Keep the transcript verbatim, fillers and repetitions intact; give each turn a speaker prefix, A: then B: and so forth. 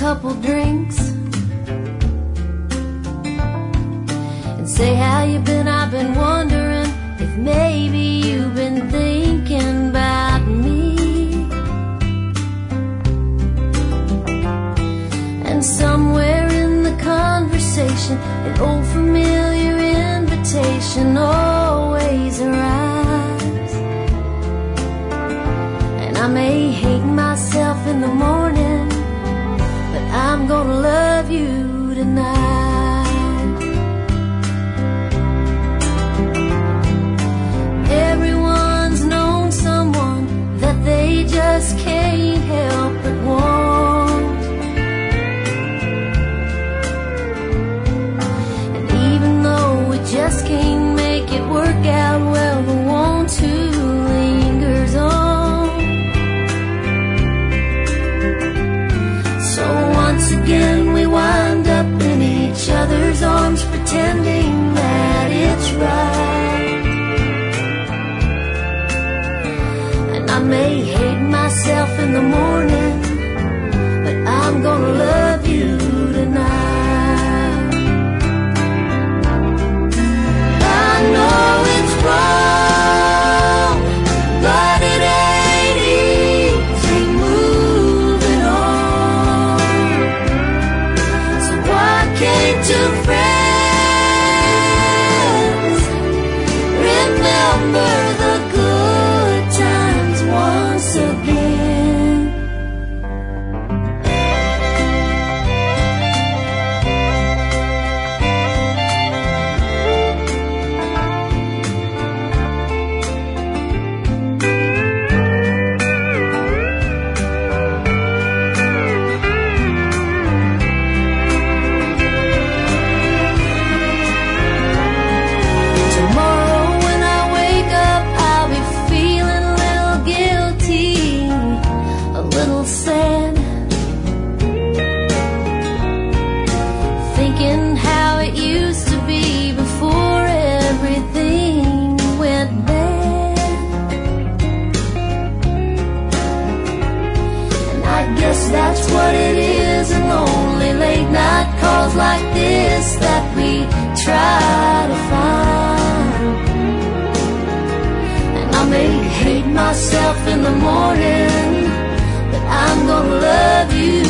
A: couple drinks and say how you been. I've been wondering if maybe you've been thinking about me. And somewhere in the conversation, an old familiar invitation always arrives. And I may hate myself in the morning, but I'm gonna love you tonight. Everyone's known someone that they just can't help but want. And even though we just can't make it work out well, the want to lingers on. So once again we wind up in each other's arms, pretending that it's right. And I may hate myself in the morning, but I'm gonna love you tonight. I know it's wrong, but it ain't easy moving on. So why can't two friends remember the good times once again? Tomorrow when I wake up, I'll be feeling a little guilty, a little sad, thinking how it used to be before everything went bad. And I guess that's what it is, and only late night calls like this that we try to find. And I may hate myself in the morning, but I'm gonna love you